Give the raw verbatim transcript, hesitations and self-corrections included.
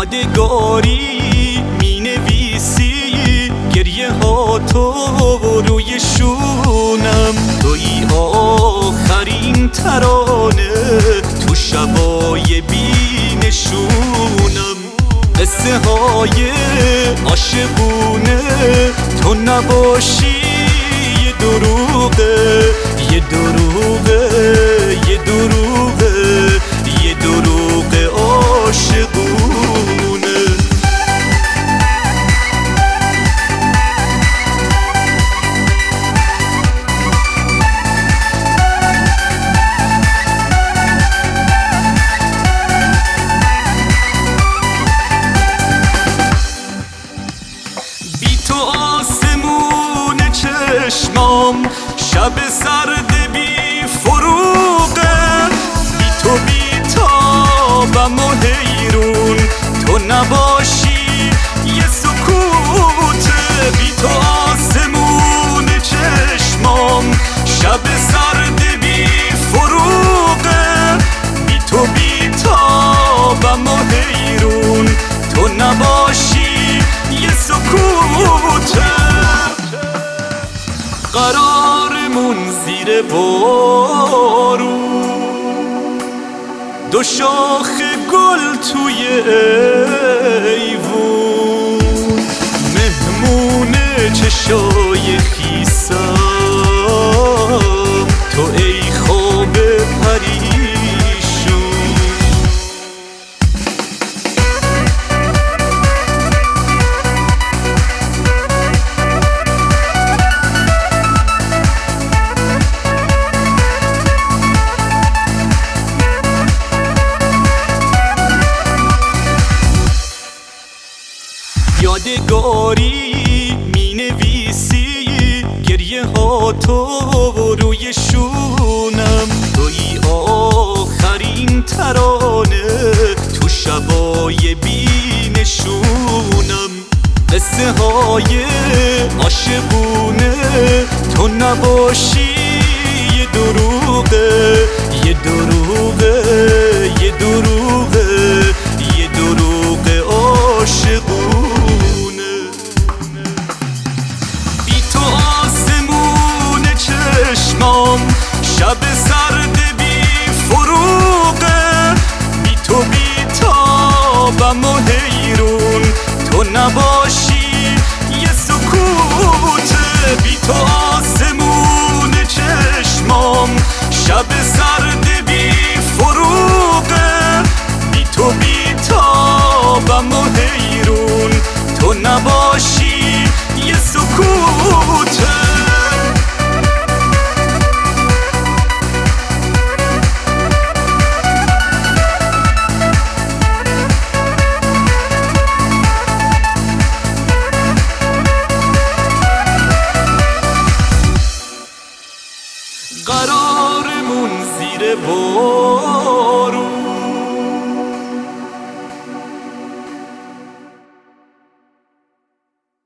یادگاری می نویسی گریه ها تو روی شونم، توی آخرین ترانه تو شبای بی نشونم. قصه های عاشقونه تو نباشی یه دروغه، یه دروغه، یه دروغه، یه دروغه عاشقونه. بی تو آسمون چشمام شب سرد بی فروغه، بی تو بی تابم و حیرون تو نباشی یه سکوته. بی تو آسمون چشمام شب سرد بی فروغه، بی تو بی تابم و حیرون تو نباشی یه سکوته. قرارمون زیر بارون، دو شاخ گل توی ایوون، مهمون چشای خیسم تو ای خواب پریشون. یادگاری می نویسی گریه ها تو روی شونم، توی آخرین ترانه تو شبای بی نشونم. قصه های عاشقونه تو نباشی یه دروغه، یه دروغه، یه دروغه، یه دروغه عاشقونه. شب سرد بی فروغه، بی تو بی تابم و حیرون تو نباشی یه سکوته. بی تو آسمون چشمام شب سرد بی فروغه، بی تو بی تابم و حیرون تو نباشی یه سکوته. قرارمون زیر بارون،